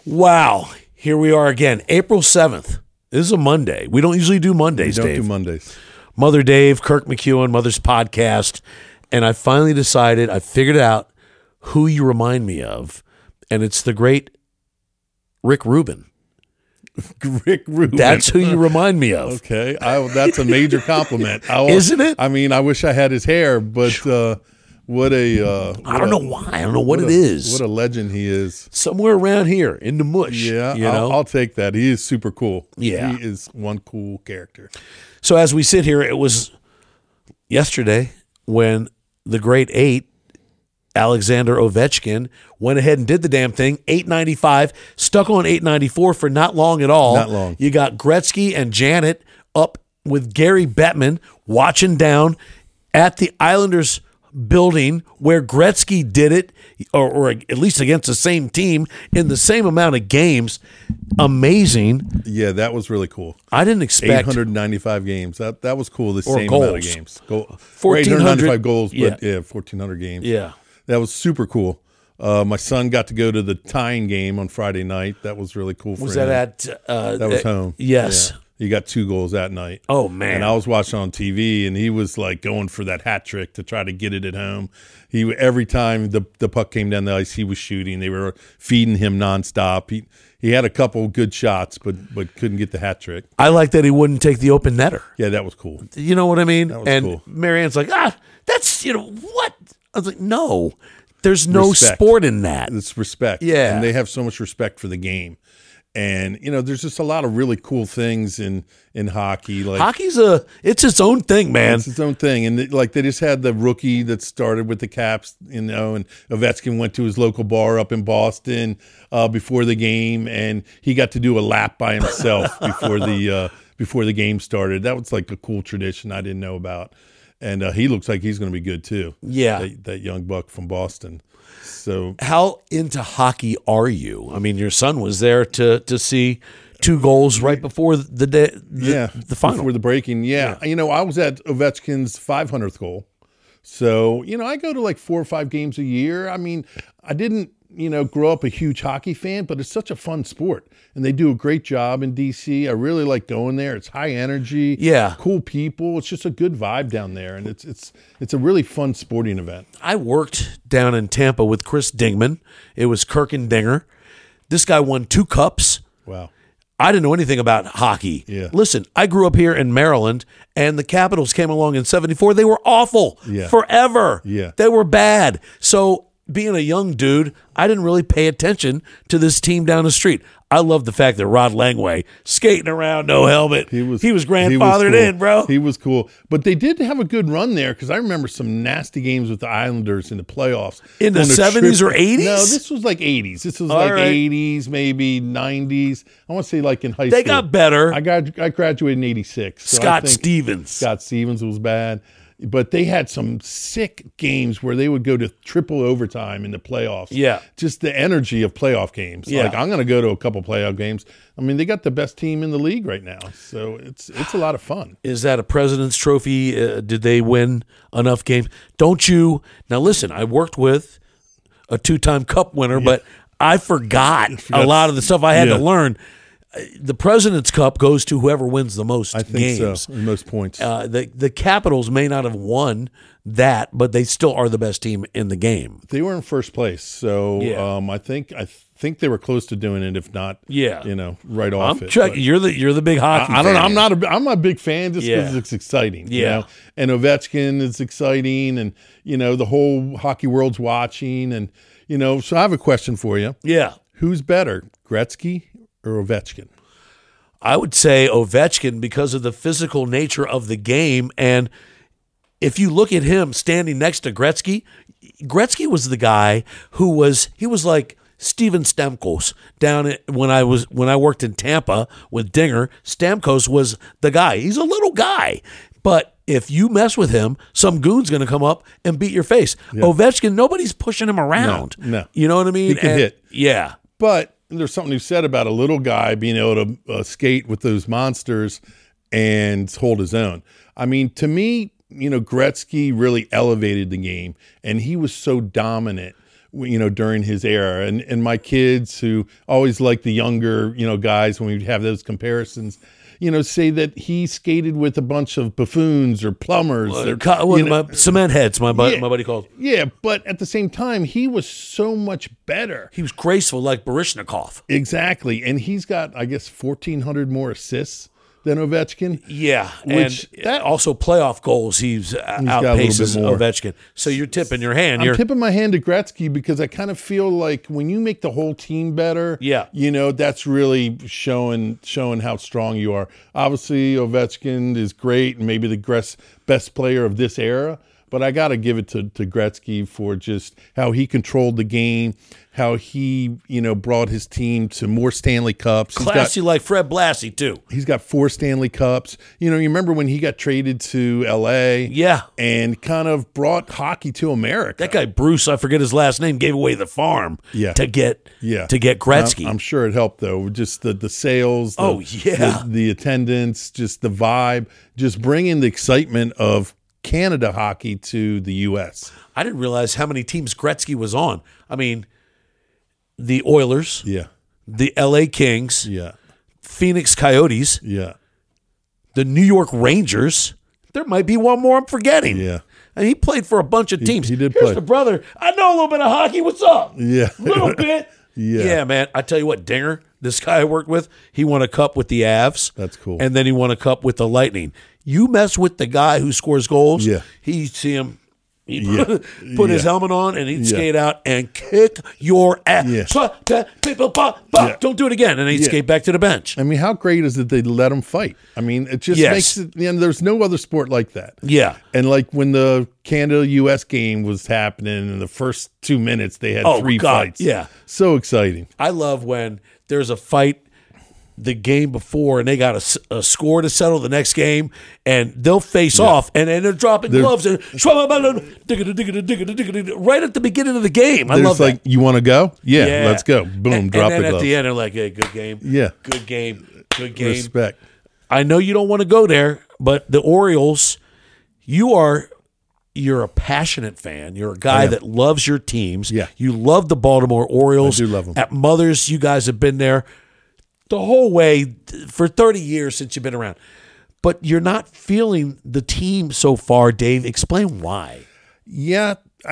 Wow. Here we are again. April 7th. This is a Monday. We don't usually do Mondays, We don't Dave. do Mondays. Mother Dave, Kirk McEwen, Mother's Podcast. And I finally decided, I figured out who you remind me of. And it's the great Rick Rubin. Rick Rubin. That's who you remind me of. Okay. That's a major compliment. Isn't it? I mean, I wish I had his hair, but what a... I don't know why. I don't know what it is. What a legend he is. Somewhere around here in the mush. Yeah, you know? I'll take that. He is super cool. Yeah. He is one cool character. So as we sit here, it was yesterday when the great eight, Alexander Ovechkin, went ahead and did the damn thing. 895, stuck on 894 for not long at all. Not long. You got Gretzky and Janet up with Gary Bettman watching down at the Islanders building where Gretzky did it, or at least against the same team in the same amount of games. Amazing. Yeah, that was really cool. I didn't expect 895 games. That was cool. The Or same goals. amount of games. 1,400 895 goals, but yeah. 1,400 games. Yeah. That was super cool. My son got to go to the tying game on Friday night. That was really cool for Was him. that at That was home. Yes. Yeah. He got 2 goals that night. Oh, man. And I was watching on TV, and he was like going for that hat trick to try to get it at home. Every time the puck came down the ice, he was shooting. They were feeding him nonstop. He had a couple good shots, but couldn't get the hat trick. I like that he wouldn't take the open netter. Yeah, that was cool. You know what I mean? That was and cool. Marianne's like, that's, what? I was like, no, there's no Respect. sport in that. It's respect. Yeah. And they have so much respect for the game. And, there's just a lot of really cool things in hockey. Like Hockey's it's its own thing, man. It's its own thing. And they just had the rookie that started with the Caps, and Ovechkin went to his local bar up in Boston before the game, and he got to do a lap by himself before the game started. That was like a cool tradition I didn't know about. And he looks like he's going to be good too. Yeah. That young buck from Boston. So How into hockey are you? I mean, your son was there to see 2 goals right before the final. Before the breaking. Yeah. I was at Ovechkin's 500th goal. So, I go to like 4 or 5 games a year. I mean, I didn't, grow up a huge hockey fan, but it's such a fun sport. And they do a great job in DC. I really like going there. It's high energy. Yeah. Cool people. It's just a good vibe down there. And it's a really fun sporting event. I worked down in Tampa with Chris Dingman. It was Kirk and Dinger. This guy won 2 cups. Wow. I didn't know anything about hockey. Yeah. Listen, I grew up here in Maryland, and the Capitals came along in '74. They were awful forever. Yeah. They were bad. So being a young dude, I didn't really pay attention to this team down the street. I love the fact that Rod Langway skating around, no helmet. He was grandfathered cool. in, bro. He was cool. But they did have a good run there, because I remember some nasty games with the Islanders in the playoffs. In the On a 70s or trip- 80s? No, this was like 80s. This was All like right. 80s, maybe 90s. I want to say like in high They school. got better. I graduated in 86. So I Scott think Stevens. Scott Stevens was bad. But they had some sick games where they would go to triple overtime in the playoffs. Yeah. Just the energy of playoff games. Yeah. Like, I'm going to go to a couple playoff games. I mean, they got the best team in the league right now. So it's a lot of fun. Is that a President's Trophy? Did they win enough games? Don't you? Now, listen, I worked with a 2-time Cup winner, but I forgot a lot of the stuff I had to learn. The President's Cup goes to whoever wins the most I think games. so, most points. The Capitals may not have won that, but they still are the best team in the game. They were in first place. So I think they were close to doing it, if not, right off it. Chuck, you're the big hockey I don't fan. know. I'm a big fan just because it's exciting. And Ovechkin is exciting, and the whole hockey world's watching, and So I have a question for you. Yeah, Who's better, Gretzky or Ovechkin? I would say Ovechkin because of the physical nature of the game, and if you look at him standing next to Gretzky, Gretzky was the guy who was like Steven Stamkos down when I worked in Tampa with Dinger. Stamkos was the guy. He's a little guy, but if you mess with him, some goon's going to come up and beat your face. Yeah. Ovechkin, nobody's pushing him around. No. You know what I mean? He can hit. Yeah. But there's something you said about a little guy being able to skate with those monsters and hold his own. I mean, to me, Gretzky really elevated the game, and he was so dominant during his era. And my kids, who always like the younger, guys, when we have those comparisons, say that he skated with a bunch of buffoons or plumbers. Cement heads, my buddy called. Yeah, but at the same time, he was so much better. He was graceful like Baryshnikov. Exactly. And he's got, I guess, 1,400 more assists than Ovechkin. Yeah, that also playoff goals. He's outpaces Ovechkin. So you're tipping your hand. I'm tipping my hand to Gretzky because I kind of feel like when you make the whole team better, that's really showing how strong you are. Obviously, Ovechkin is great and maybe the best player of this era. But I got to give it to Gretzky for just how he controlled the game, how he, brought his team to more Stanley Cups. Classy like Fred Blassie, too. He's got 4 Stanley Cups. You remember when he got traded to L.A.? Yeah. And kind of brought hockey to America. That guy, Bruce, I forget his last name, gave away the farm to get Gretzky. I'm sure it helped, though. Just the sales, the attendance, just the vibe, just bringing the excitement of Canada hockey to the U.S. I didn't realize how many teams Gretzky was on. I mean, the Oilers, the L.A. Kings, Phoenix Coyotes, the New York Rangers. There might be one more I'm forgetting. Yeah. And he played for a bunch of teams. He did Here's play. the brother. I know a little bit of hockey. What's up? Yeah. A little bit. Yeah, man. I tell you what, Dinger, this guy I worked with, he won a cup with the Avs. That's cool. And then he won a cup with the Lightning. You mess with the guy who scores goals, he'd see him. He'd put his helmet on and he'd skate out and kick your ass. Don't do it again. And he'd skate back to the bench. I mean, how great is it they let him fight? I mean, it just makes it, there's no other sport like that. Yeah. And like when the Canada-U.S. game was happening in the first 2 minutes, they had 3 fights. Yeah. So exciting. I love when there's a fight the game before and they got a score to settle the next game and they'll face off and they're dropping gloves and right at the beginning of the game. I love that. You want to go? Yeah, let's go. Boom, drop the gloves. And then at the end they're like, hey, good game. Yeah. Good game. Respect. I know you don't want to go there, but the Orioles, you're a passionate fan. You're a guy that loves your teams. Yeah. You love the Baltimore Orioles. I do love them. At Mothers, you guys have been there the whole way for 30 years since you've been around. But you're not feeling the team so far, Dave. Explain why. Yeah,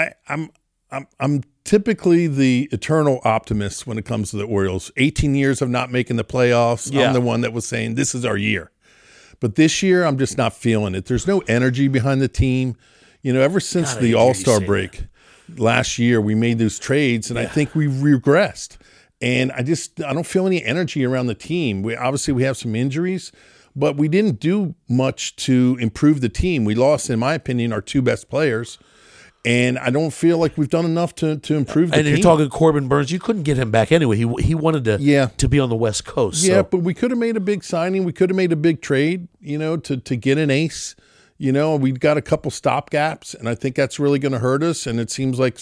I'm typically the eternal optimist when it comes to the Orioles. 18 years of not making the playoffs. Yeah. I'm the one that was saying this is our year. But this year, I'm just not feeling it. There's no energy behind the team. Ever since the All-Star break last year, we made those trades, and I think we regressed. And I don't feel any energy around the team. We have some injuries, but we didn't do much to improve the team. We lost, in my opinion, our 2 best players. And I don't feel like we've done enough to improve the team. And you're talking Corbin Burns. You couldn't get him back anyway. He wanted to be on the West Coast. Yeah, but we could have made a big signing. We could have made a big trade, to get an ace. We've got a couple stopgaps, and I think that's really going to hurt us. And it seems like,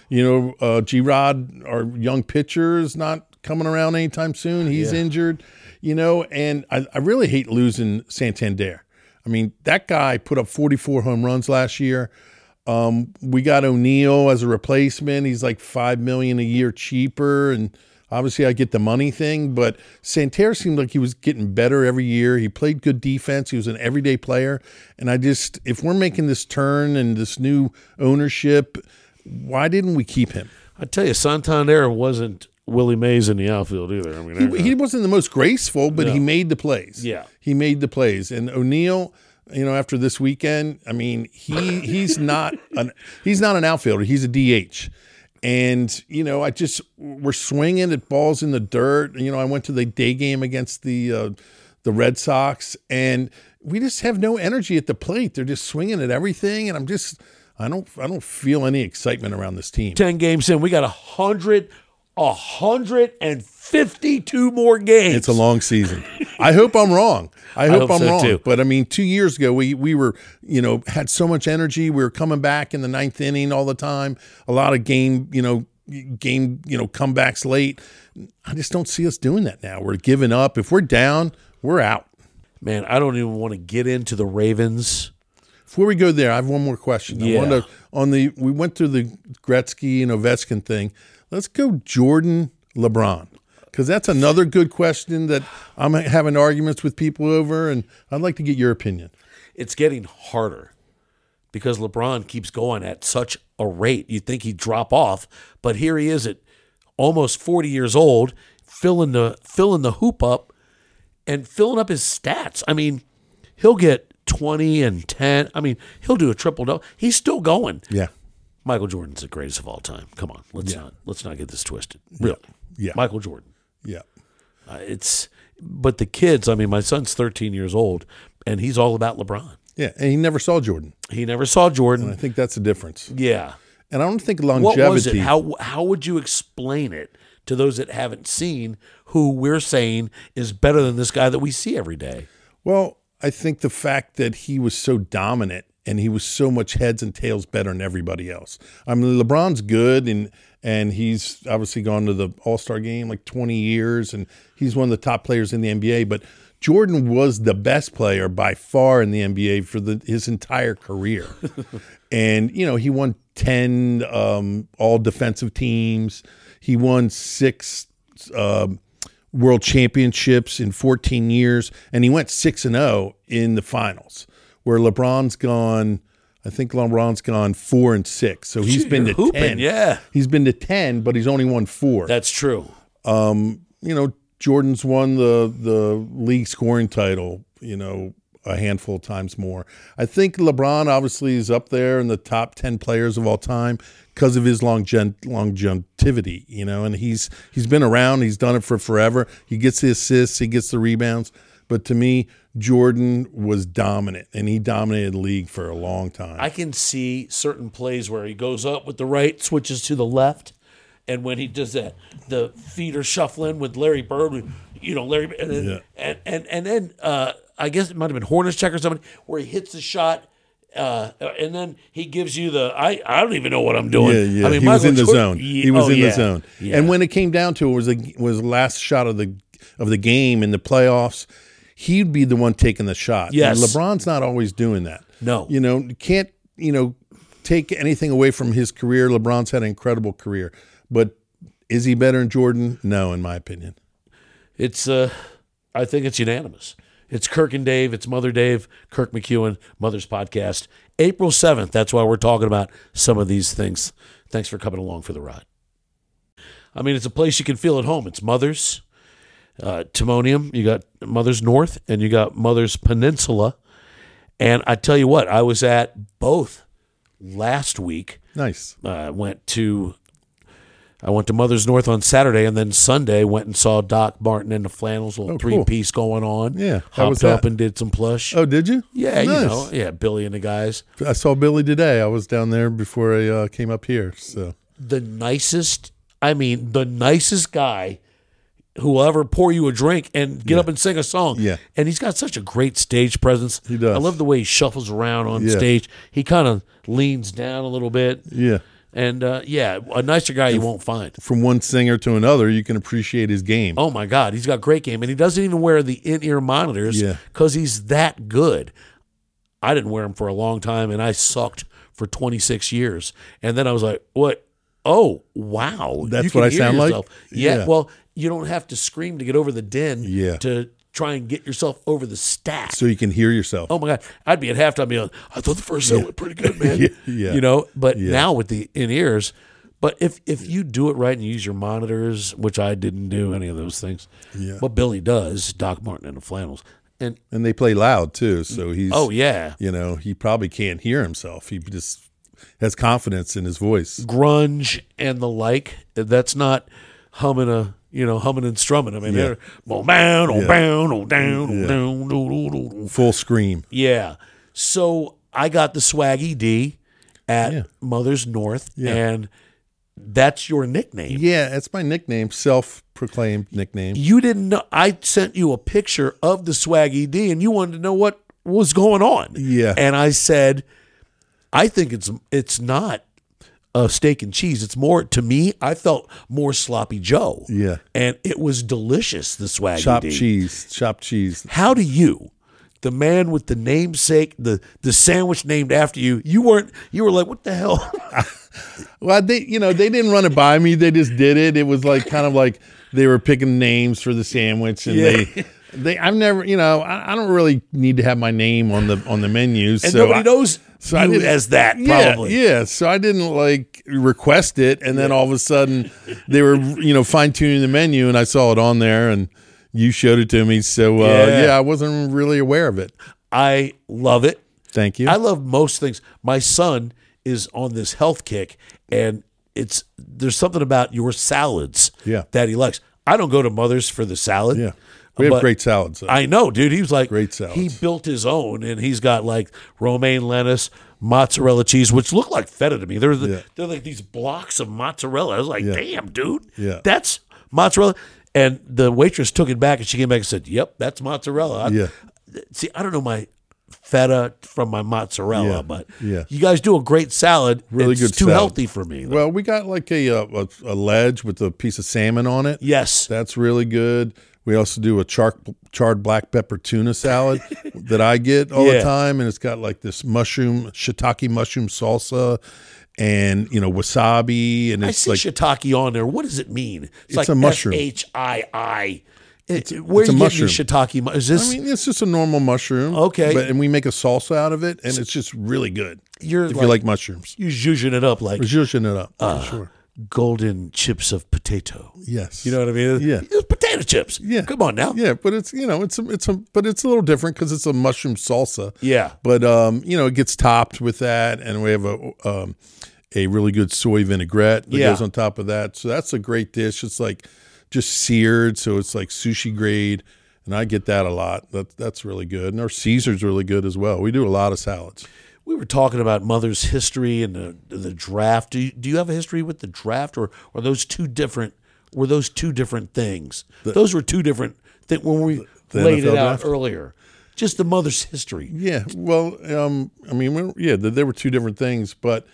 G-Rod, our young pitcher, is not coming around anytime soon. He's injured, and I really hate losing Santander. I mean, that guy put up 44 home runs last year. We got O'Neill as a replacement. He's like $5 million a year cheaper, and obviously I get the money thing, but Santerre seemed like he was getting better every year. He played good defense. He was an everyday player. And if we're making this turn and this new ownership, why didn't we keep him? I tell you, Santander wasn't Willie Mays in the outfield either. I mean, he wasn't the most graceful, but he made the plays. Yeah. He made the plays. And O'Neill, after this weekend, I mean, he's not an outfielder. He's a DH. And, we're swinging at balls in the dirt. I went to the day game against the Red Sox, and we just have no energy at the plate. They're just swinging at everything, and I don't feel any excitement around this team. 10 games in, we got 152 more games. It's a long season. I hope I'm wrong. I hope I'm so wrong. Too. But I mean, 2 years ago, we were, had so much energy. We were coming back in the 9th inning all the time. A lot of game comebacks late. I just don't see us doing that now. We're giving up. If we're down, we're out. Man, I don't even want to get into the Ravens Before we go there, I have one more question. Yeah. We went through the Gretzky and Ovechkin thing. Let's go Jordan, LeBron, because that's another good question that I'm having arguments with people over, and I'd like to get your opinion. It's getting harder because LeBron keeps going at such a rate. You'd think he'd drop off, but here he is at almost 40 years old, filling the hoop up and filling up his stats. I mean, he'll get 20 and 10. I mean, he'll do a triple-double. He's still going. Yeah. Michael Jordan's the greatest of all time. Come on, let's not get this twisted. Really. Yeah. Michael Jordan. Yeah. But the kids, I mean, my son's 13 years old, and he's all about LeBron. Yeah, and he never saw Jordan. He never saw Jordan. And I think that's the difference. Yeah. And I don't think longevity. What was it? How would you explain it to those that haven't seen who we're saying is better than this guy that we see every day? Well, I think the fact that he was so dominant and he was so much heads and tails better than everybody else. I mean, LeBron's good, and he's obviously gone to the All-Star game like 20 years, and he's one of the top players in the NBA. But Jordan was the best player by far in the NBA for his entire career. And, he won 10 all-defensive teams. He won 6 world championships in 14 years, and he went 6-0 in the finals, where LeBron's gone 4 and 6. So he's been to 10. Yeah. He's been to 10, but he's only won 4. That's true. Jordan's won the league scoring title, a handful of times more. I think LeBron obviously is up there in the top 10 players of all time because of his longevity, and he's been around. He's done it for forever. He gets the assists, he gets the rebounds. But to me, Jordan was dominant, and he dominated the league for a long time. I can see certain plays where he goes up with the right, switches to the left, and when he does that, the feet are shuffling with Larry Bird, Larry, and then I guess it might have been Hornacek or something where he hits the shot. And then he gives you I don't even know what I'm doing. Yeah. I mean, he was in the zone. He was in the zone. Yeah. And when it came down to it, was the last shot of the game in the playoffs. He'd be the one taking the shot. Yes. And LeBron's not always doing that. No. Can't take anything away from his career. LeBron's had an incredible career, but is he better than Jordan? No, in my opinion. It's I think it's unanimous. It's Kirk and Dave. It's Mother Dave, Kirk McEwen, Mother's Podcast. April 7th. That's why we're talking about some of these things. Thanks for coming along for the ride. I mean, it's a place you can feel at home. It's Mother's, Timonium. You got Mother's North, and you got Mother's Peninsula. And I tell you what, I was at both last week. Nice. I went to Mother's North on Saturday, and then Sunday went and saw Doc Martin and the Flannels, little three-piece going on. Yeah. How was Hopped up that? and did some plush. Oh, did you? Yeah, Nice. Billy and the guys. I saw Billy today. I was down there before I came up here. So The nicest guy who will ever pour you a drink and get up and sing a song. Yeah. And he's got such a great stage presence. He does. I love the way he shuffles around on stage. He kind of leans down a little bit. yeah. And, a nicer guy you won't find. From one singer to another, you can appreciate his game. Oh, my God. He's got great game. And he doesn't even wear the in-ear monitors because he's that good. I didn't wear them for a long time, and I sucked for 26 years. And then I was like, what? Oh, wow. That's You can what I hear sound like? yourself. Yeah. Yeah. Well, you don't have to scream to get over the din to try and get yourself over the stack. So you can hear yourself. Oh, my God. I'd be at halftime being like, I thought the first set went pretty good, man. Yeah. But now with the in-ears. But if you do it right and you use your monitors, which I didn't do any of those things, what Billy does, Doc Martin and the Flannels. And they play loud, too. So he's, he probably can't hear himself. He just has confidence in his voice. Grunge and the like, that's not humming and strumming. I mean, they're Full scream. Yeah. So I got the Swaggy D at Mother's North, and that's your nickname. Yeah, that's my nickname, self-proclaimed nickname. You didn't know. I sent you a picture of the Swaggy D, and you wanted to know what was going on. Yeah. And I said, I think it's not a steak and cheese. It's more, to me, I felt more sloppy Joe. Yeah. And it was delicious, the Swaggy D. Chopped cheese. How do you, the man with the namesake, the sandwich named after you. You were like, what the hell? Well, they didn't run it by me. They just did it. It was like kind of like they were picking names for the sandwich, and I've never, I don't really need to have my name on the menu, And so nobody knows you as that, probably. Yeah. So I didn't like request it, and then all of a sudden they were, fine tuning the menu, and I saw it on there, and you showed it to me. So I wasn't really aware of it. I love it. Thank you. I love most things. My son is on this health kick, and there's something about your salads that he likes. I don't go to Mother's for the salad. Yeah. We have great salads. I know, dude. He was like, great salads. He built his own, and he's got like romaine lettuce, mozzarella cheese, which look like feta to me. They're like these blocks of mozzarella. I was like, damn, dude, that's mozzarella. And the waitress took it back, and she came back and said, "Yep, that's mozzarella." See, I don't know my feta from my mozzarella, but you guys do a great salad. Really it's good. Too salad. Healthy for me, though. Well, we got like a ledge with a piece of salmon on it. Yes, that's really good. We also do a charred black pepper tuna salad that I get all the time, and it's got like this shiitake mushroom salsa, and wasabi, and it's like shiitake on there. What does it mean? It's like a mushroom. Shii. Where it's are a you getting mushroom. Shiitake? Is this? I mean, it's just a normal mushroom. Okay, and we make a salsa out of it, and it's just really good. If you like mushrooms, you're zhuzhing it up like we're zhuzhing it up. For sure. Golden chips of potato. Yes, you know what I mean. Yeah, it's potato chips. Yeah, come on now. Yeah, but it's but it's a little different because it's a mushroom salsa. Yeah, but it gets topped with that, and we have a really good soy vinaigrette that goes on top of that. So that's a great dish. It's like just seared, so it's like sushi grade, and I get that a lot. That's really good. And our Caesar's really good as well. We do a lot of salads. We were talking about Mother's history and the draft. Do you have a history with the draft, or are those two different? Were those two different things? Those were two different things when we laid it out earlier. Just the Mother's history. Yeah. Well, they were two different things, but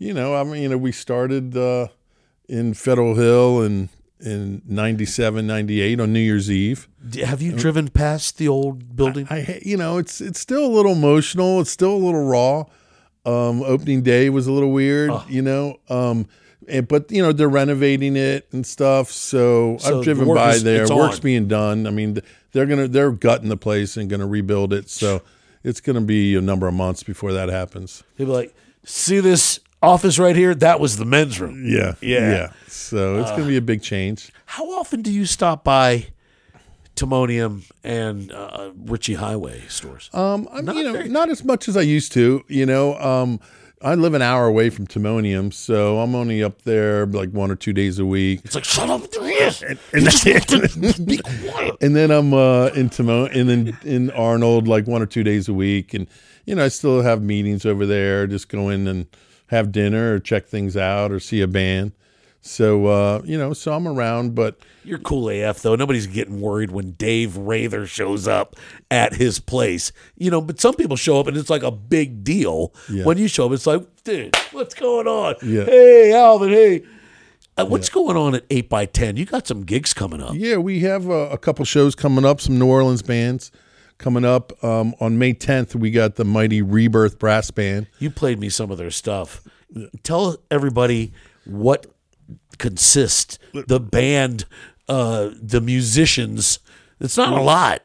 we started in Federal Hill in 97, 98 on New Year's Eve. Have you driven past the old building? It's still a little emotional. It's still a little raw. Opening day was a little weird, but they're renovating it and stuff. So I've driven by there. Work's being done. I mean, they're gutting the place and going to rebuild it. So it's going to be a number of months before that happens. They'll be like, see this office right here? That was the men's room. Yeah. So it's going to be a big change. How often do you stop by Timonium and Ritchie Highway stores? Not as much as I used to. I live an hour away from Timonium, so I'm only up there like 1 or 2 days a week. It's like, shut up, yes. Be quiet. And then I'm in Arnold like 1 or 2 days a week, and I still have meetings over there. Just go in and have dinner or check things out or see a band. So so I'm around, but you're cool AF though. Nobody's getting worried when Dave Rather shows up at his place. But some people show up and it's like a big deal. When you show up, it's like, dude, what's going on? Hey, Alvin, hey. What's going on at 8x10? You got some gigs coming up. Yeah, we have a couple shows coming up, some New Orleans bands coming up. On May 10th, we got the Mighty Rebirth Brass Band. You played me some of their stuff. Tell everybody what consists the band, the musicians. It's not a lot.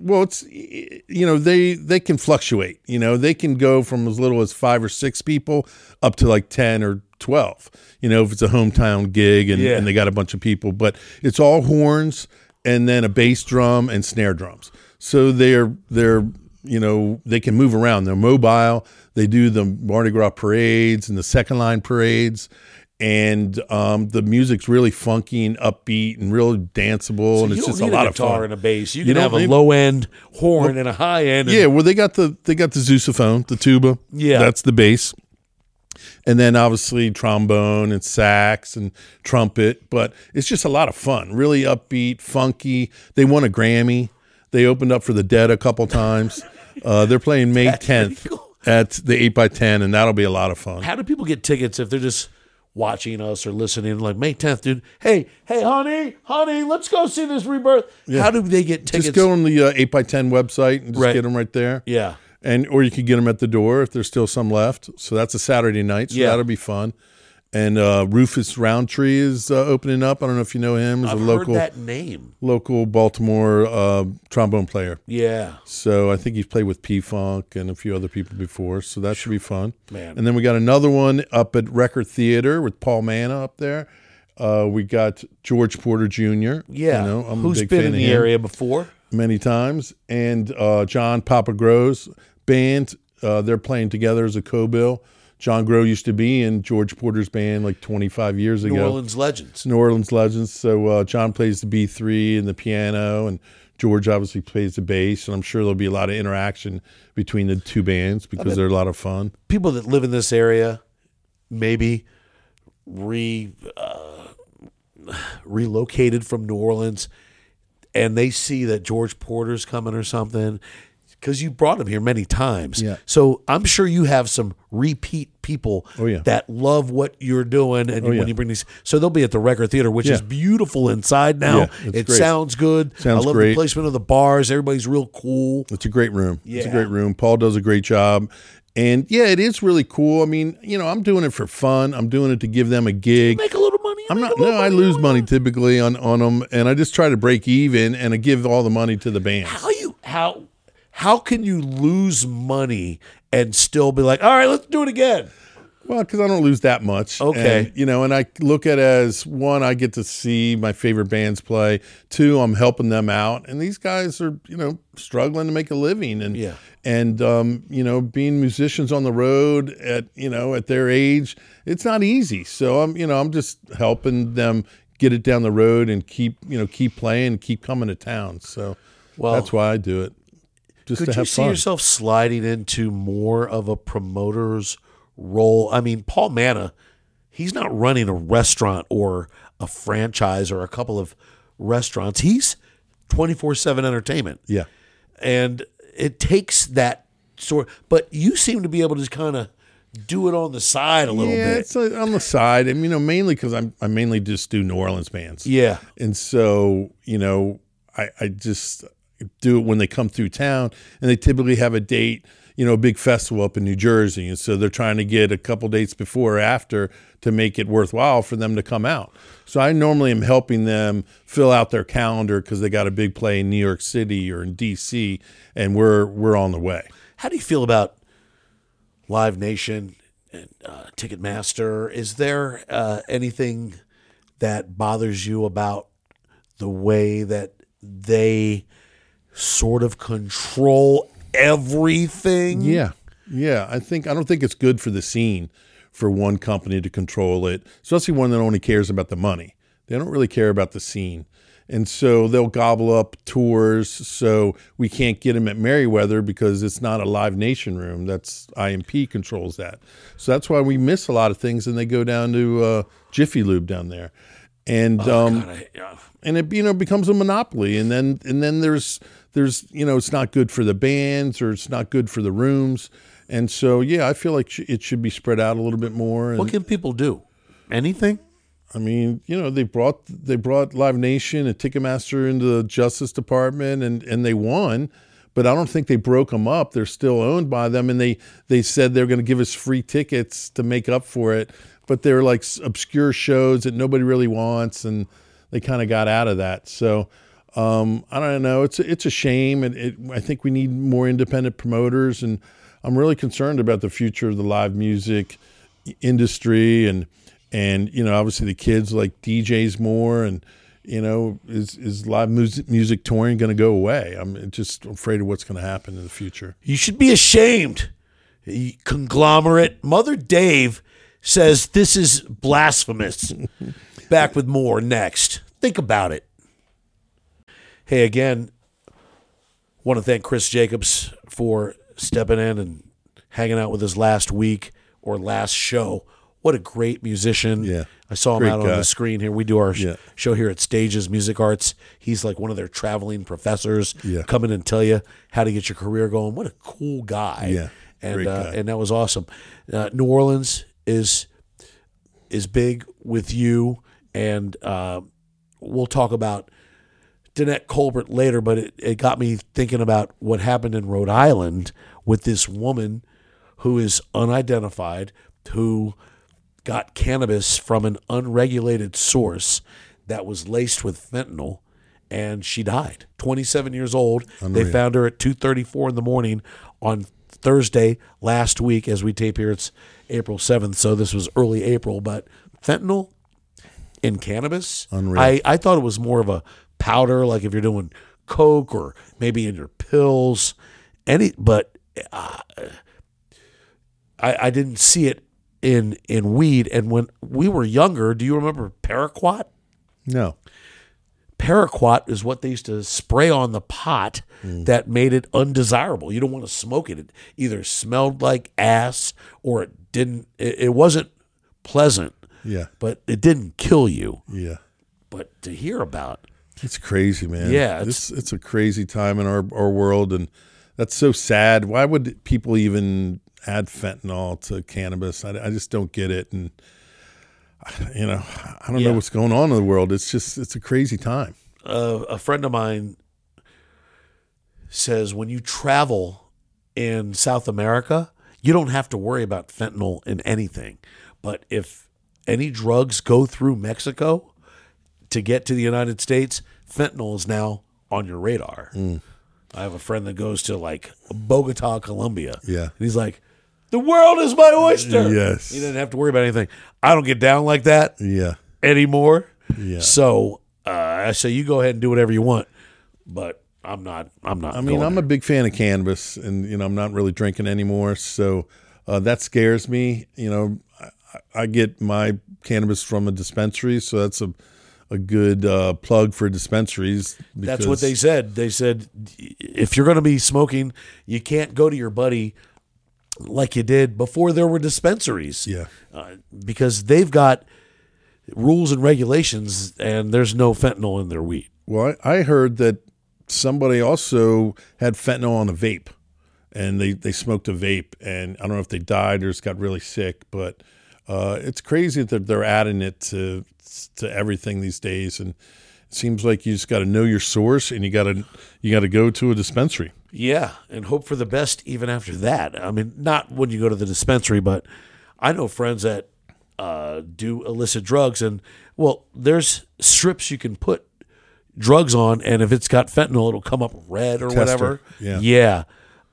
They can fluctuate. They can go from as little as 5 or 6 people up to like 10 or 12. If it's a hometown gig and they got a bunch of people, but it's all horns and then a bass drum and snare drums. So they can move around. They're mobile. They do the Mardi Gras parades and the second line parades. And the music's really funky and upbeat and really danceable, and it's just a lot of fun. You don't need a guitar and a bass. You can have a low end horn and a high end. They got the sousaphone, the tuba. Yeah, that's the bass, and then obviously trombone and sax and trumpet. But it's just a lot of fun. Really upbeat, funky. They won a Grammy. They opened up for the Dead a couple times. They're playing May 10th at the 8x10, and that'll be a lot of fun. How do people get tickets if they're just watching us or listening, like May 10th, dude. Hey, honey, let's go see this Rebirth. How do they get tickets? Just go on the 8x10 website and just get them right there. Yeah. Or you could get them at the door if there's still some left. So that's a Saturday night. So that'll be fun. And Rufus Roundtree is opening up. I don't know if you know him. I've heard that name. Local Baltimore trombone player. Yeah. So I think he's played with P-Funk and a few other people before. So that should be fun. Man. And then we got another one up at Record Theater with Paul Manna up there. We got George Porter Jr. Yeah. I'm who's a big been fan in of the him area before. many times. And John Papa Grove's band, they're playing together as a co-bill. John Grove used to be in George Porter's band like 25 years ago. New Orleans Legends. So John plays the B3 and the piano, and George obviously plays the bass. And I'm sure there'll be a lot of interaction between the two bands because they're a lot of fun. People that live in this area maybe relocated from New Orleans, and they see that George Porter's coming or something, because you brought him here many times. Yeah. So I'm sure you have some repeat people yeah. that love what you're doing. And when you bring these, so they'll be at the Record Theater, which is beautiful inside now. Yeah, it great. sounds good. Sounds I love great. the placement of the bars. Everybody's real cool. It's a great room. Yeah. It's a great room. Paul does a great job. And yeah, it is really cool. I mean, I'm doing it for fun. I'm doing it to give them a gig. Make a little money. I lose money typically on them, and I just try to break even and I give all the money to the band. How can you lose money and still be like, all right, let's do it again? Well, because I don't lose that much. Okay. And I look at it as, one, I get to see my favorite bands play. Two, I'm helping them out. And these guys are, struggling to make a living. And being musicians on the road at their age, it's not easy. So I'm just helping them get it down the road and keep playing, keep coming to town. So that's why I do it. Just to have fun. Could you see yourself sliding into more of a promoter's role? I mean, Paul Manna, he's not running a restaurant or a franchise or a couple of restaurants. He's 24/7 entertainment. Yeah. And it takes that sort, but you seem to be able to kind of do it on the side a little bit. Yeah, it's on the side. And, mainly because I mainly just do New Orleans bands. Yeah. And so, I just do it when they come through town, and they typically have a date, a big festival up in New Jersey. And so they're trying to get a couple dates before or after to make it worthwhile for them to come out. So I normally am helping them fill out their calendar because they got a big play in New York City or in DC, and we're on the way. How do you feel about Live Nation and Ticketmaster? Is there anything that bothers you about the way that they sort of control everything? Yeah. I don't think it's good for the scene for one company to control it, especially one that only cares about the money. They don't really care about the scene. And so they'll gobble up tours. So we can't get them at Merriweather because it's not a Live Nation room. That's IMP controls that. So that's why we miss a lot of things, and they go down to Jiffy Lube down there. And and it becomes a monopoly, and then there's it's not good for the bands, or it's not good for the rooms. And so I feel like it should be spread out a little bit more. And, what can people do? Anything? I mean, they brought Live Nation and Ticketmaster into the Justice Department, and they won, but I don't think they broke them up. They're still owned by them, and they said they're going to give us free tickets to make up for it, but they're like obscure shows that nobody really wants, and they kind of got out of that. So I don't know. It's a shame, and I think we need more independent promoters, and I'm really concerned about the future of the live music industry, and obviously the kids like DJs more, and is live music touring going to go away? I'm just afraid of what's going to happen in the future. You should be ashamed, conglomerate. Mother Dave says this is blasphemous. Back with more next. Think about it. Hey, again, want to thank Chris Jacobs for stepping in and hanging out with us last week or last show. What a great musician. Yeah. I saw him Great out guy. on the screen here. We do our show here at Stages Music Arts. He's like one of their traveling professors. Yeah. Come in and tell you how to get your career going. What a cool guy. Yeah. And Great guy. and that was awesome. New Orleans is is big with you, and we'll talk about Danette Colbert later, but it got me thinking about what happened in Rhode Island with this woman who is unidentified, who got cannabis from an unregulated source that was laced with fentanyl, and she died. 27 years old. Unreal. They found her at 2:34 in the morning on Thursday last week. As we tape here, it's April 7th, so this was early April. But fentanyl in cannabis, Unreal. I thought it was more of a powder, like if you're doing coke or maybe in your pills. But I didn't see it in weed. And when we were younger, do you remember Paraquat? No. Paraquat is what they used to spray on the pot that made it undesirable. You don't want to smoke it. It either smelled like ass or it didn't. It wasn't pleasant. Yeah. But it didn't kill you. Yeah. But to hear about, It's crazy, man. Yeah, It's a crazy time in our world, and that's so sad. Why would people even add fentanyl to cannabis? I just don't get it. And I don't know what's going on in the world. It's a crazy time. a friend of mine says when you travel in South America, you don't have to worry about fentanyl in anything. But if any drugs go through Mexico to get to the United States, fentanyl is now on your radar. I have a friend that goes to like Bogota, Colombia. Yeah. And he's like, the world is my oyster. Yes. He didn't have to worry about anything. I don't get down like that Yeah. anymore. Yeah. So I say you go ahead and do whatever you want, but I'm not. I mean, going I'm there. a big fan of cannabis, and I'm not really drinking anymore, so that scares me. I get my cannabis from a dispensary, so that's a good plug for dispensaries. That's what they said. They said if you're going to be smoking, you can't go to your buddy like you did before there were dispensaries. Yeah. Because they've got rules and regulations, and there's no fentanyl in their weed. Well, I heard that somebody also had fentanyl on a vape, and they smoked a vape, and I don't know if they died or just got really sick, but it's crazy that they're adding it to everything these days, and it seems like you just got to know your source, and you got to go to a dispensary. Yeah, and hope for the best even after that. I mean, not when you go to the dispensary, but I know friends that do illicit drugs, and well, there's strips you can put drugs on, and if it's got fentanyl, it'll come up red or Tester. whatever. Yeah.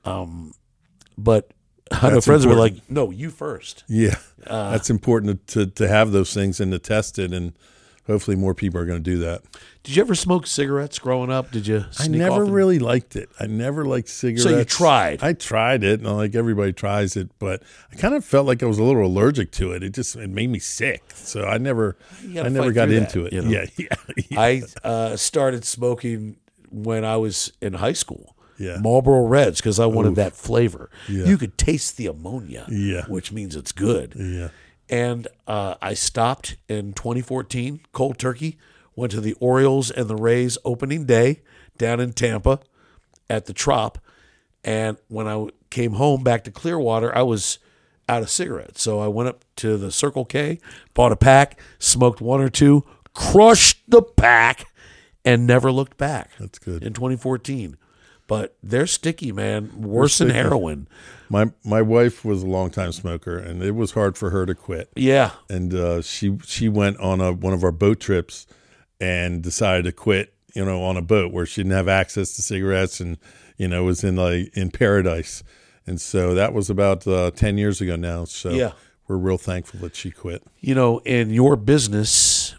But I know That's friends were important. like, "No, you first." Yeah, that's important to have those things and to test it, and hopefully more people are going to do that. Did you ever smoke cigarettes growing up? Did you? I Sneak never off and- really liked it. I never liked cigarettes. So you tried? I tried it, and like everybody tries it, but I kind of felt like I was a little allergic to it. It made me sick, so I never gotta fight got through into that, it. you know? Yeah. I started smoking when I was in high school. Yeah. Marlboro Reds, because I wanted that flavor. Yeah. You could taste the ammonia, Yeah. which means it's good. Yeah. And I stopped in 2014, cold turkey, went to the Orioles and the Rays opening day down in Tampa at the Trop. And when I came home back to Clearwater, I was out of cigarettes. So I went up to the Circle K, bought a pack, smoked one or two, crushed the pack, and never looked back. That's good. In 2014. But they're sticky, man. Worse than sticky. heroin. My wife was a longtime smoker, and it was hard for her to quit. Yeah. And she went on one of our boat trips and decided to quit, on a boat where she didn't have access to cigarettes, and was in paradise. And so that was about 10 years ago now. So Yeah. we're real thankful that she quit. In your business,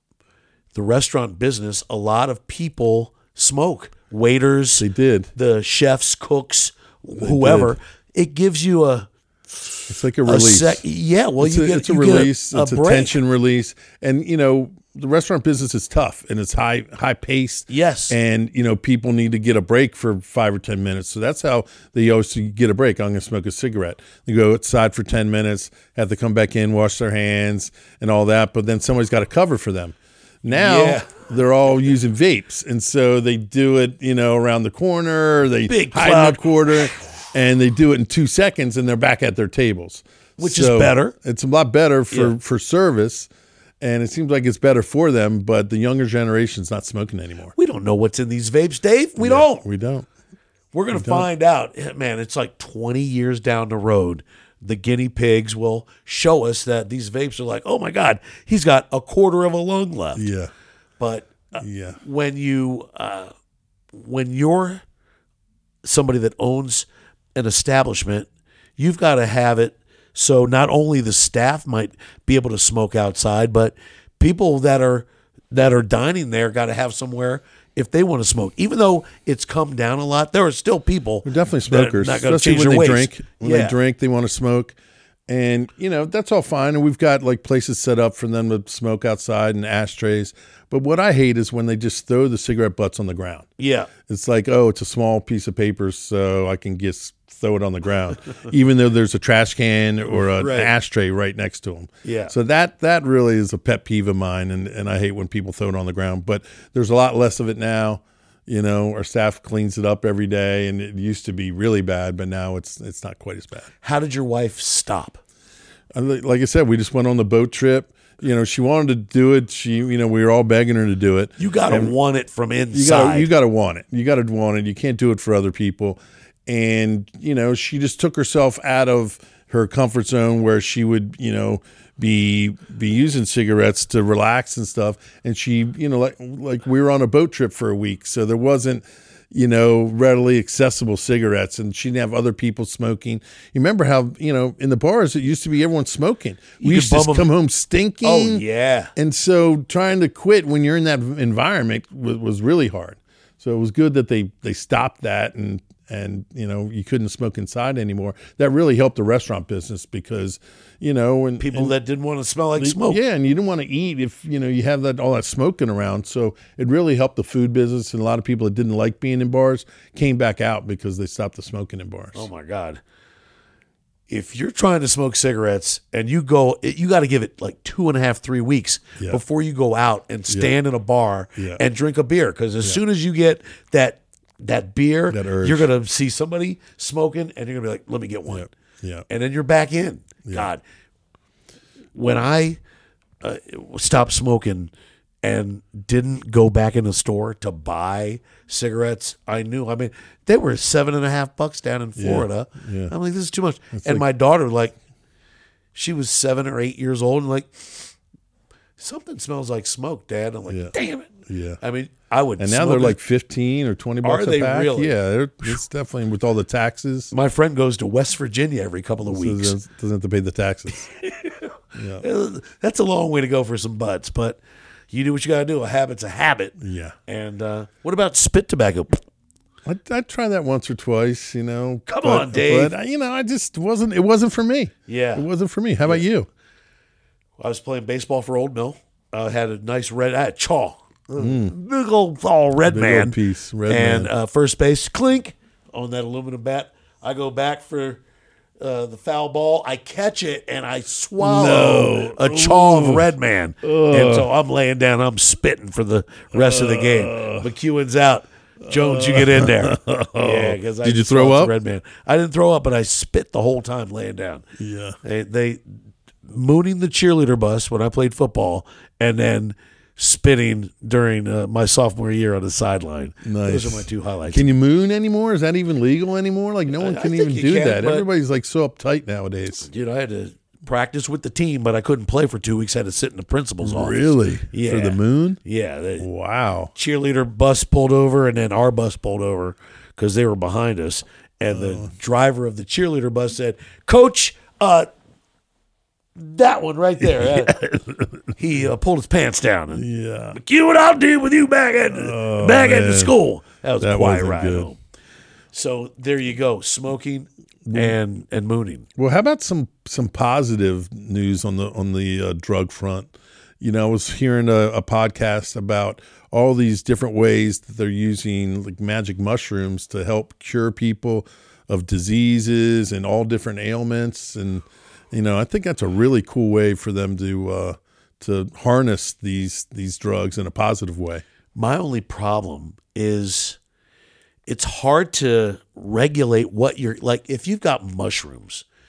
the restaurant business, a lot of people smoke. Waiters, They did. the chefs, cooks, whoever. It gives you It's like a release. It's a release. It's a break. tension release. And the restaurant business is tough, and it's high paced. Yes. And people need to get a break for 5 or 10 minutes. So that's how they always get a break. I'm going to smoke a cigarette. They go outside for 10 minutes, have to come back in, wash their hands, and all that. But then somebody's got to cover for them. Now they're all using vapes, and so they do it, around the corner. They Big hide in cloud. the quarter, and they do it in 2 seconds, and they're back at their tables. Which is better. It's a lot better for service, and it seems like it's better for them, but the younger generation's not smoking anymore. We don't know what's in these vapes, Dave. We don't. We don't. We're going to find out. Man, it's like 20 years down the road. The guinea pigs will show us that these vapes are like, oh my God, he's got a quarter of a lung left. Yeah. But when you're somebody that owns an establishment, you've got to have it so not only the staff might be able to smoke outside, but people that are dining there got to have somewhere if they want to smoke. Even though it's come down a lot, there are still people. They're definitely smokers, not going to especially change when their they ways. drink. When they drink, they want to smoke. And, that's all fine. And we've got like places set up for them to smoke outside and ashtrays. But what I hate is when they just throw the cigarette butts on the ground. Yeah. It's like, oh, it's a small piece of paper, so I can just throw it on the ground, even though there's a trash can or an ashtray right next to them. Yeah. So that really is a pet peeve of mine, and I hate when people throw it on the ground. But there's a lot less of it now. Our staff cleans it up every day, and it used to be really bad, but now it's not quite as bad. How did your wife stop? Like I said, we just went on the boat trip. She wanted to do it. We were all begging her to do it. You got to want it from inside. You got to want it. You got to want it. You can't do it for other people. And, she just took herself out of her comfort zone where she would, be using cigarettes to relax and stuff. And she, like we were on a boat trip for a week. So there wasn't, readily accessible cigarettes, and she didn't have other people smoking. You remember how, in the bars, it used to be everyone smoking. We used to come home stinking. Oh, yeah. And so trying to quit when you're in that environment was really hard. So it was good that they stopped that, and you couldn't smoke inside anymore. That really helped the restaurant business because, when people that didn't want to smell like smoke. Yeah, and you didn't want to eat if, you have all that smoking around. So it really helped the food business, and a lot of people that didn't like being in bars came back out because they stopped the smoking in bars. Oh my God. If you're trying to smoke cigarettes and you got to give it like 2.5, 3 weeks before you go out and stand in a bar and drink a beer. Because as soon as you get that beer, that urge, you're going to see somebody smoking and you're going to be like, let me get one. Yeah. And then you're back in. God, when I stopped smoking and didn't go back in the store to buy cigarettes, I knew. I mean, they were $7.50 down in Florida. Yeah. I'm like, this is too much. And my daughter, she was 7 or 8 years old, and something smells like smoke, Dad. I'm like, damn it. Yeah. I mean, I would. And now they're like 15 or 20 bucks Are they a pack. really? Yeah, it's definitely with all the taxes. My friend goes to West Virginia every couple of weeks. So doesn't have to pay the taxes. That's a long way to go for some butts, but you do what you got to do. A habit's a habit. Yeah. And what about spit tobacco? I tried that once or twice, Come on, Dave. But, I just wasn't. It wasn't for me. Yeah. It wasn't for me. How about you? I was playing baseball for Old Mill. I had a nice red chaw. Big old tall red man. Old piece. Red and man. First base, clink on that aluminum bat. I go back for the foul ball. I catch it and I swallow a chaw of red man. And so I'm laying down. I'm spitting for the rest of the game. McEwen's out. Jones, you get in there. Yeah, because Did you throw up? Red man. I didn't throw up, but I spit the whole time laying down. Yeah. They mooning the cheerleader bus when I played football, and then spitting during my sophomore year on the sideline. Nice. Those are my two highlights. Can you moon anymore? Is that even legal anymore? Like no one can even do that. Everybody's like so uptight nowadays. Dude, I had to practice with the team, but I couldn't play for 2 weeks. I had to sit in the principal's office. Really? Yeah. For the moon? Yeah. Wow. Cheerleader bus pulled over, and then our bus pulled over because they were behind us. And the driver of the cheerleader bus said, "Coach, that one right there." He pulled his pants down. And, McEwen, I'll deal with you back at the school. That was a quiet ride home. So there you go, smoking and mooning. Well, how about some positive news on the drug front? I was hearing a podcast about all these different ways that they're using like magic mushrooms to help cure people of diseases and all different ailments. And I think that's a really cool way for them to harness these drugs in a positive way. My only problem is it's hard to regulate what you're like. If you've got mushrooms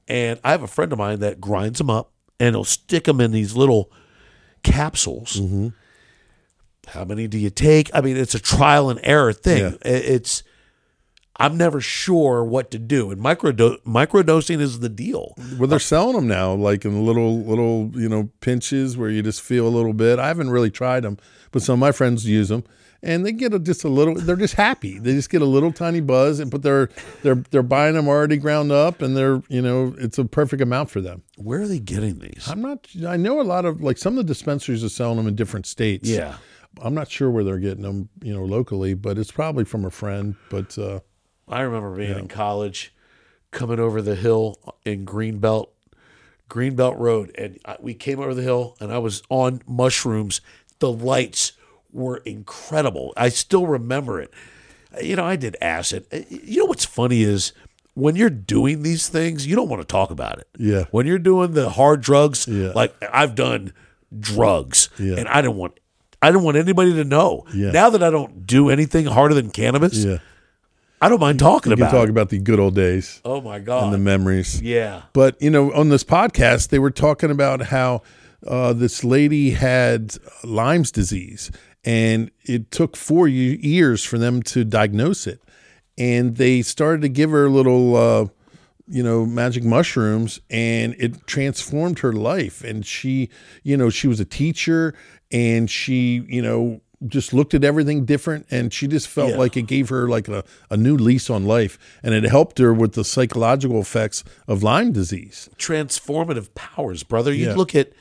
And I have a friend of mine that grinds them up and he'll stick them in these little capsules. Mm-hmm. How many do you take? I mean, it's a trial and error thing. Yeah. I'm never sure what to do. And microdosing is the deal. Well, they're selling them now, like in little pinches where you just feel a little bit. I haven't really tried them, but some of my friends use them, and they get just a little. They're just happy. They just get a little tiny buzz, but they're buying them already ground up, and it's a perfect amount for them. Where are they getting these? I know a lot of, like, some of the dispensaries are selling them in different states. Yeah. I'm not sure where they're getting them, locally, but it's probably from a friend. But I remember being in college, coming over the hill in Greenbelt Road, and we came over the hill, and I was on mushrooms. The lights were incredible. I still remember it. I did acid. What's funny is when you're doing these things, you don't want to talk about it. Yeah. When you're doing the hard drugs, Yeah. like I've done drugs, Yeah. and I didn't want anybody to know. Yeah. Now that I don't do anything harder than cannabis, yeah, I don't mind talking you can about talk it. about the good old days Oh my God. and the memories. Yeah. But, on this podcast, they were talking about how this lady had Lyme's disease, and it took 4 years for them to diagnose it. And they started to give her little, magic mushrooms, and it transformed her life. And she was a teacher, and she, just looked at everything different, and she just felt like it gave her like a new lease on life, and it helped her with the psychological effects of Lyme disease. Transformative powers, brother. Yeah. You look at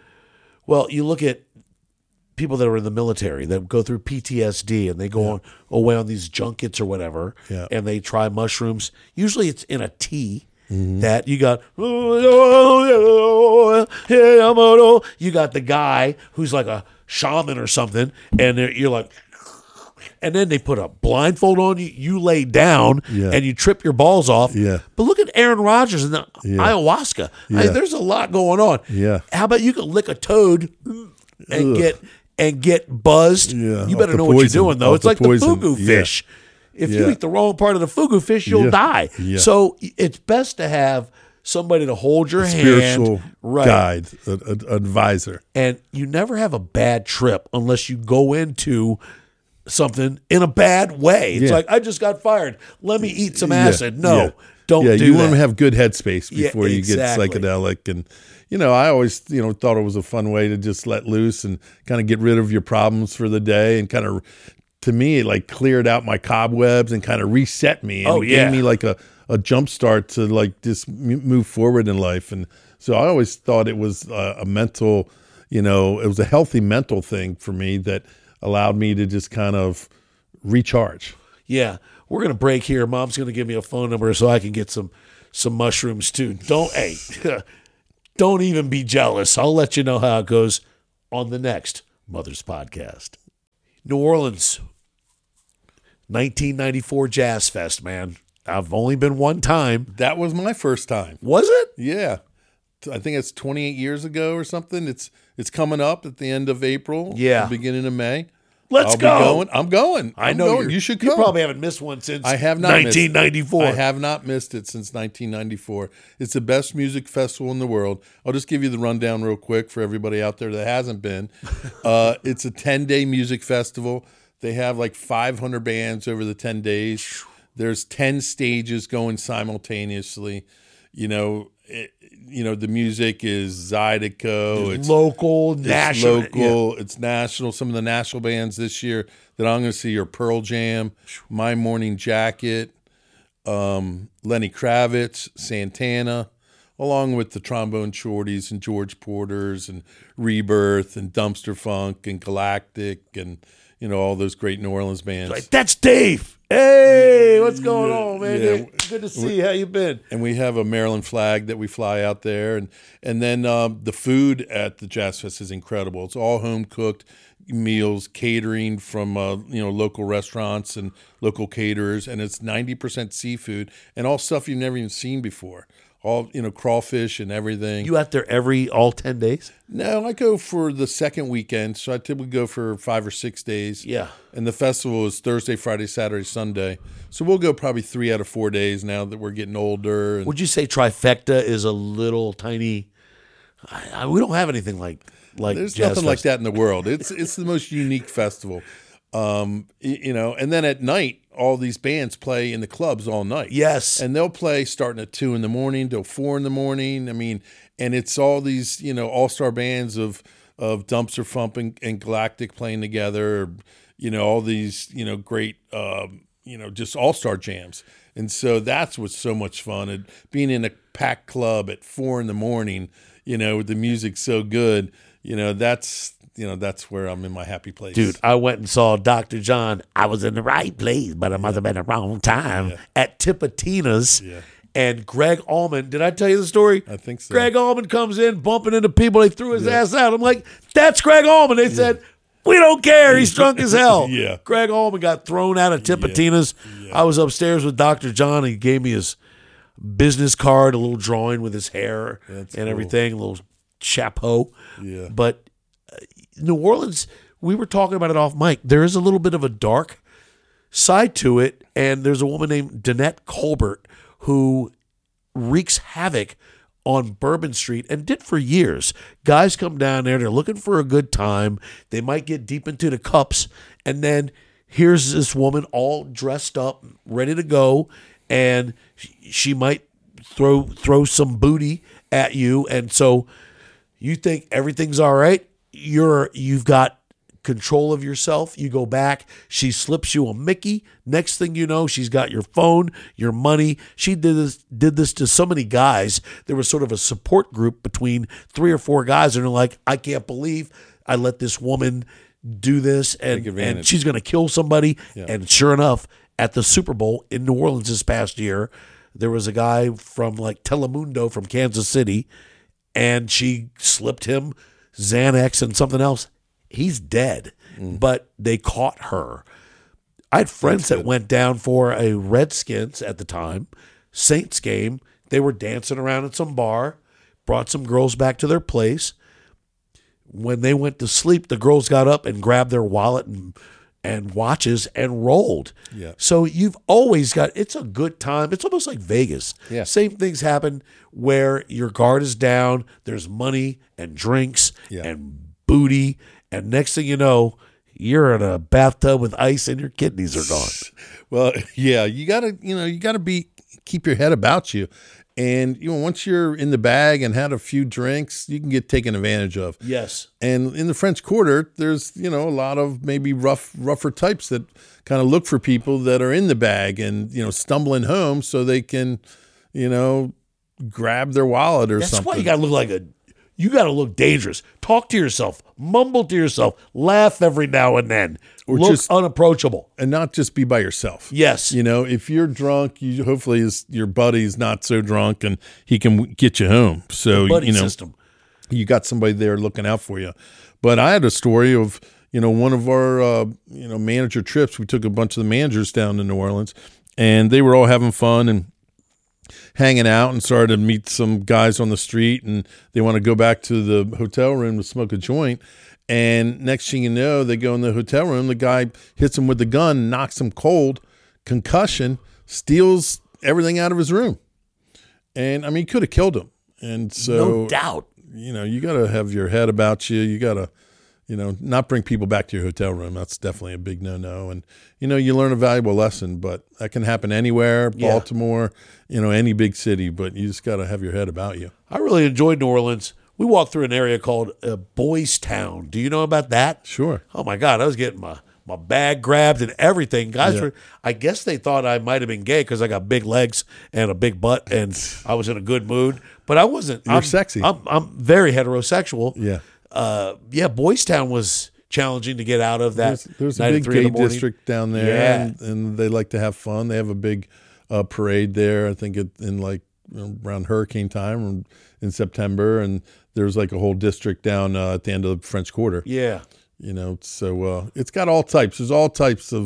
people that are in the military that go through PTSD and they go away on these junkets or whatever, Yeah. and they try mushrooms. Usually it's in a tea that you got the guy who's like a shaman or something, and you're like, and then they put a blindfold on you, you lay down, Yeah. and you trip your balls off. Yeah. But look at Aaron Rodgers and the ayahuasca. Yeah. There's a lot going on. Yeah. How about you could lick a toad and get buzzed? Yeah, You off better the know what you're poison, doing, though. off It's the like poison. the fugu Yeah. fish. If you Yeah. eat the wrong part of the fugu fish, you'll Yeah. die. Yeah. So it's best to have somebody to hold your Spiritual hand, right? guide, advisor. And you never have a bad trip unless you go into something in a bad way. It's Yeah. like, I just got fired. Let me eat some Yeah. acid. No, Yeah. don't do you that. want to have good headspace Yeah, before you exactly. get psychedelic. And, I always, thought it was a fun way to just let loose and kind of get rid of your problems for the day, and kind of, to me, it like cleared out my cobwebs and kind of reset me. And it gave me like a jump start to like just move forward in life. And so I always thought it was a mental, it was a healthy mental thing for me that allowed me to just kind of recharge. Yeah, we're gonna break here. Mom's gonna give me a phone number so I can get some mushrooms too. Don't even be jealous. I'll let you know how it goes on the next Mother's Podcast. New Orleans, 1994 Jazz Fest, man. I've only been one time. That was my first time. Was it? Yeah. I think it's 28 years ago or something. It's coming up at the end of April. Yeah. The beginning of May. Let's I'll go. be going. I'm going. I I'm know going. You should come. You probably haven't missed one since I have not missed it. 1994. I have not missed it since 1994. It's the best music festival in the world. I'll just give you the rundown real quick for everybody out there that hasn't been. It's a 10-day music festival. They have like 500 bands over the 10 days. There's 10 stages going simultaneously. The music is Zydeco. It's local, national. It's local. It's national. Some of the national bands this year that I'm going to see are Pearl Jam, My Morning Jacket, Lenny Kravitz, Santana, along with the Trombone Shorties and George Porters and Rebirth and Dumpster Funk and Galactic and, all those great New Orleans bands. Like, that's Dave. Hey, what's going on, man? Yeah. Good to see you. How you been? And we have a Maryland flag that we fly out there. And then the food at the Jazz Fest is incredible. It's all home-cooked meals, catering from local restaurants and local caterers. And it's 90% seafood and all stuff you've never even seen before. all crawfish and everything. You out there all 10 days? No, I go for the second weekend, so I typically go for 5 or 6 days. Yeah. And the festival is Thursday, Friday, Saturday, Sunday. So we'll go probably 3 out of 4 days now that we're getting older. And Would you say Trifecta is a little tiny? We don't have anything like there's Jazz nothing like Fest. that in the world. It's the most unique festival. And then at night, all these bands play in the clubs all night. Yes. And they'll play starting at 2 a.m. till 4 a.m. I mean, and it's all these, all-star bands of Dumpster Funk and Galactic playing together, all these, great, just all-star jams. And so that's what's so much fun. And being in a packed club at 4 a.m, with the music so good, that's where I'm in my happy place. Dude, I went and saw Dr. John. I was in the right place, but I must have been the wrong time at Tipitina's. Yeah. And Greg Allman, did I tell you the story? I think so. Greg Allman comes in, bumping into people. They threw his ass out. I'm like, that's Greg Allman. They said, we don't care. He's drunk as hell. Yeah. Greg Allman got thrown out of Tipitina's. I was upstairs with Dr. John. He gave me his business card, a little drawing with his hair and cool. everything, a little chapeau. Yeah. But New Orleans, we were talking about it off mic. There is a little bit of a dark side to it, and there's a woman named Danette Colbert who wreaks havoc on Bourbon Street and did for years. Guys come down there, they're looking for a good time. They might get deep into the cups, and then here's this woman all dressed up, ready to go, and she might throw some booty at you, and so you think everything's all right. You've got control of yourself. You go back. She slips you a Mickey. Next thing you know, she's got your phone, your money. She did this to so many guys. There was sort of a support group between 3 or 4 guys, and they're like, I can't believe I let this woman do this, and she's going to kill somebody. Yeah. And sure enough, at the Super Bowl in New Orleans this past year, there was a guy from like Telemundo from Kansas City, and she slipped him Xanax and something else. He's dead, but they caught her. I had friends that went down for a Redskins at the time, Saints game. They were dancing around at some bar, brought some girls back to their place. When they went to sleep, the girls got up and grabbed their wallet and watches and rolled. Yeah. So you've always got, it's a good time. It's almost like Vegas. Yeah. Same things happen where your guard is down, there's money and drinks and booty, and next thing you know, you're in a bathtub with ice and your kidneys are gone. Well, yeah, you gotta keep your head about you. And once you're in the bag and had a few drinks, you can get taken advantage of. Yes. And in the French Quarter, there's a lot of maybe rougher types that kind of look for people that are in the bag and stumbling home so they can grab their wallet or something. That's why you gotta look you got to look dangerous. Talk to yourself. Mumble to yourself. Laugh every now and then. Or look just unapproachable. And not just be by yourself. Yes. If you're drunk, hopefully your buddy's not so drunk and he can get you home. So, buddy system. You got somebody there looking out for you. But I had a story of, one of our, manager trips. We took a bunch of the managers down to New Orleans, and they were all having fun and hanging out, and started to meet some guys on the street, and they want to go back to the hotel room to smoke a joint. And next thing you know, they go in the hotel room, the guy hits him with the gun, knocks him cold, concussion, steals everything out of his room. And I mean, he could have killed him. And so, no doubt, you got to have your head about you. You got to, not bring people back to your hotel room. That's definitely a big no-no. And, you learn a valuable lesson, but that can happen anywhere, Baltimore, any big city, but you just got to have your head about you. I really enjoyed New Orleans. We walked through an area called Boys Town. Do you know about that? Sure. Oh, my God. I was getting my bag grabbed and everything. Guys were, I guess they thought I might have been gay because I got big legs and a big butt and I was in a good mood. But I wasn't. You're sexy. I'm very heterosexual. Yeah. Boys Town was challenging to get out of that. There's a big gay district down there, and they like to have fun. They have a big parade there. I think around hurricane time in September, and there's like a whole district down at the end of the French Quarter. Yeah. So it's got all types. There's all types of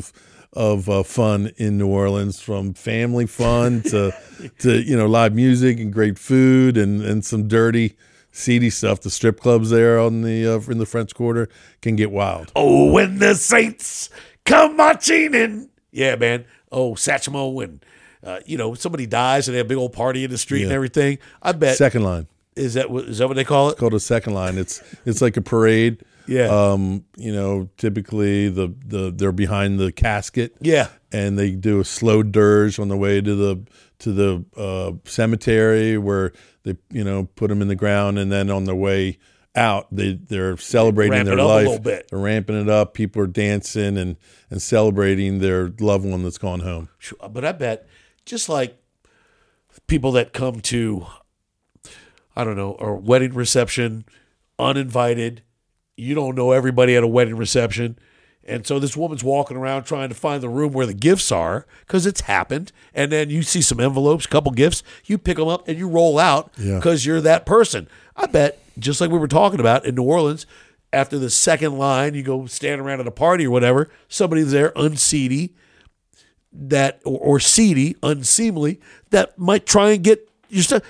of fun in New Orleans, from family fun to live music and great food and some dirty, seedy stuff. The strip clubs there on the in the French Quarter can get wild. Oh, when the Saints come marching in. Yeah, man. Oh, Satchmo and, somebody dies and they have a big old party in the street and everything. I bet. Second line. Is that what they call it? It's called a second line. It's like a parade. Yeah. Typically they're behind the casket. Yeah. And they do a slow dirge on the way to the cemetery where they put them in the ground, and then on their way out they're celebrating their life. A little bit. They're ramping it up. People are dancing and celebrating their loved one that's gone home. But I bet just like people that come to, I don't know, a wedding reception, uninvited. You don't know everybody at a wedding reception. And so this woman's walking around trying to find the room where the gifts are, because it's happened. And then you see some envelopes, a couple gifts. You pick them up and you roll out because you're that person. I bet, just like we were talking about in New Orleans, after the second line, you go stand around at a party or whatever, somebody's there unseedy, or seedy, unseemly, that might try and get your stuff.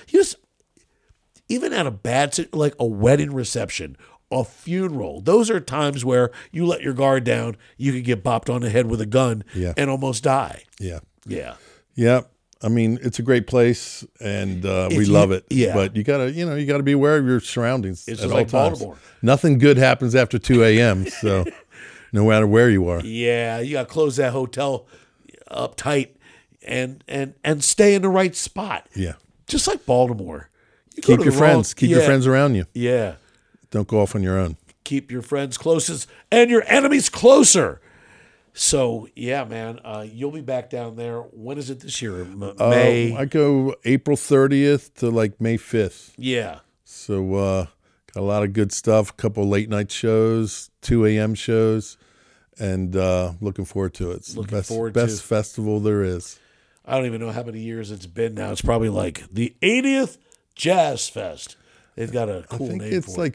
Even at a like a wedding reception, a funeral, those are times where you let your guard down. You could get bopped on the head with a gun and almost die. Yeah. Yeah. Yeah. I mean, it's a great place, and we love it. Yeah. But you gotta be aware of your surroundings It's at just all like times. Baltimore. Nothing good happens after 2 a.m. So no matter where you are. Yeah, you got to close that hotel up tight and stay in the right spot. Yeah. Just like Baltimore. Keep your friends. Keep your friends around you. Yeah. Don't go off on your own. Keep your friends closest and your enemies closer. So, yeah, man, you'll be back down there. When is it this year? May? I go April 30th to like May 5th. Yeah. So got a lot of good stuff, a couple late night shows, 2 a.m. shows, and looking forward to it. It's the best festival there is. I don't even know how many years it's been now. It's probably like the 80th Jazz Fest. They've got a cool name for it. I think it's like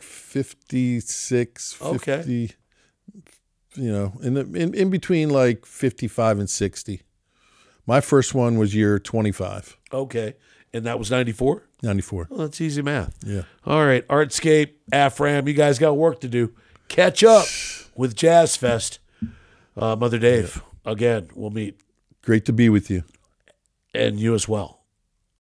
56, 50. Okay. In between like 55 and 60. My first one was year 25. Okay. And that was 94? 94. Well, that's easy math. Yeah. All right. Artscape, AFRAM, you guys got work to do. Catch up with Jazz Fest. Mother Dave, again, we'll meet. Great to be with you. And you as well.